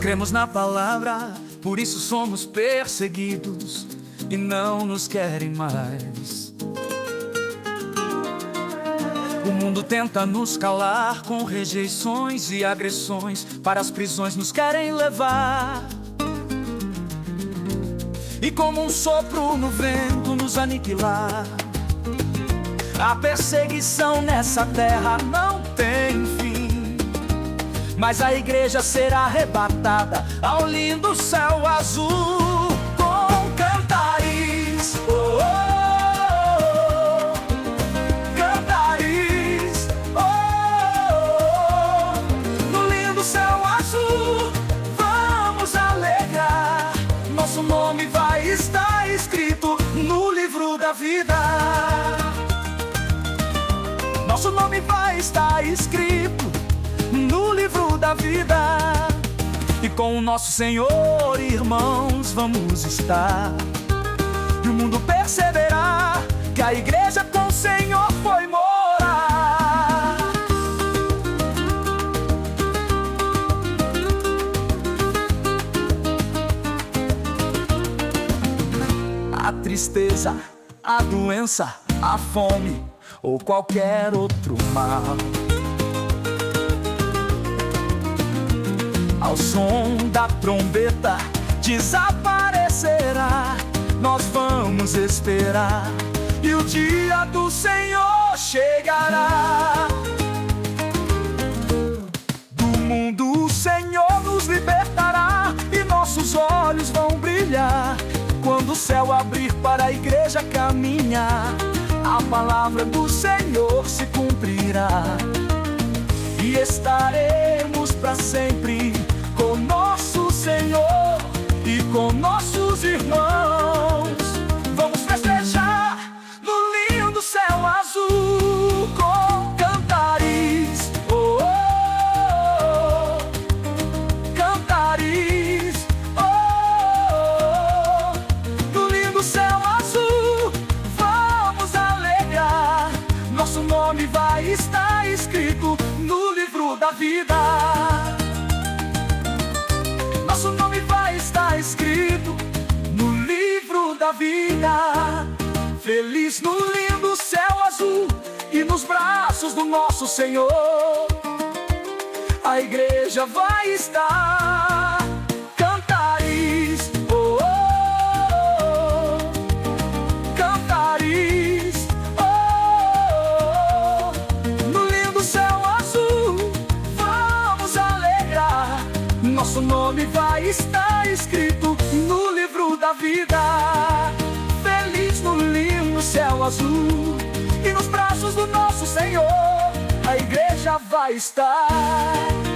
cremos na palavra, por isso somos perseguidos e não nos querem mais. O mundo tenta nos calar com rejeições e agressões, para as prisões nos querem levar. E como um sopro no vento nos aniquilar. A perseguição nessa terra não tem fim, mas a igreja será arrebatada ao lindo céu azul, com cantares, oh, oh, oh, cantares, oh, oh, no lindo céu azul vamos alegrar. Nosso nome vai estar escrito no livro da vida. Nosso nome vai estar escrito no livro da vida. E com o nosso Senhor, irmãos, vamos estar. E o mundo perceberá que a igreja com o Senhor foi morar. A tristeza, a doença, a fome ou qualquer outro mal, ao som da trombeta desaparecerá. Nós vamos esperar e o dia do Senhor chegará. Do mundo o Senhor nos libertará e nossos olhos vão brilhar quando o céu abrir para a igreja caminhar. A palavra do Senhor se cumprirá e estaremos para sempre com nosso Senhor e com nossos irmãos. Vamos festejar no lindo céu azul com cantares, oh, oh, oh, cantares, oh, oh, oh, no lindo céu azul vamos alegrar. Nosso nome vai estar escrito no livro da vida. Nosso nome vai estar escrito no livro da vida. Feliz no lindo céu azul e nos braços do nosso Senhor, a igreja vai estar. Cantares, oh, oh, oh, cantares, oh, oh, oh, no lindo céu azul vamos alegrar. Nosso nome vai estar escrito no livro da vida. Feliz no lindo céu azul e nos braços do nosso Senhor, a igreja vai estar.